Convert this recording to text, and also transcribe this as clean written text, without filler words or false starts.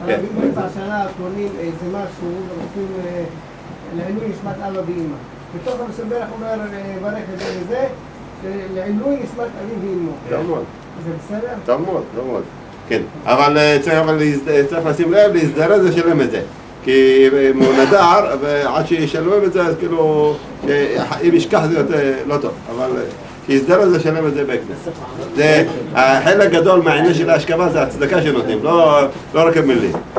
אם באמצע השנה קונים איזה משהו ורוצים לעילוי נשמת אבא ואמא. בתוך המשבח אומר ברך את זה וזה, לעילוי נשמת אבי ואמו. טוב מאוד. זה בסדר? טוב מאוד, טוב מאוד. כן, אבל צריך לשים לב, להזדרז לשלם את זה. כי אם הוא נדר, ועד שישלם את זה, אז כאילו, אם ישכח זה לא טוב. אבל שיזדרז לשלם את זה בהקדם. זה, החלק גדול מהעניין של ההשכבה זה הצדקה שנותנים, לא רק המילים.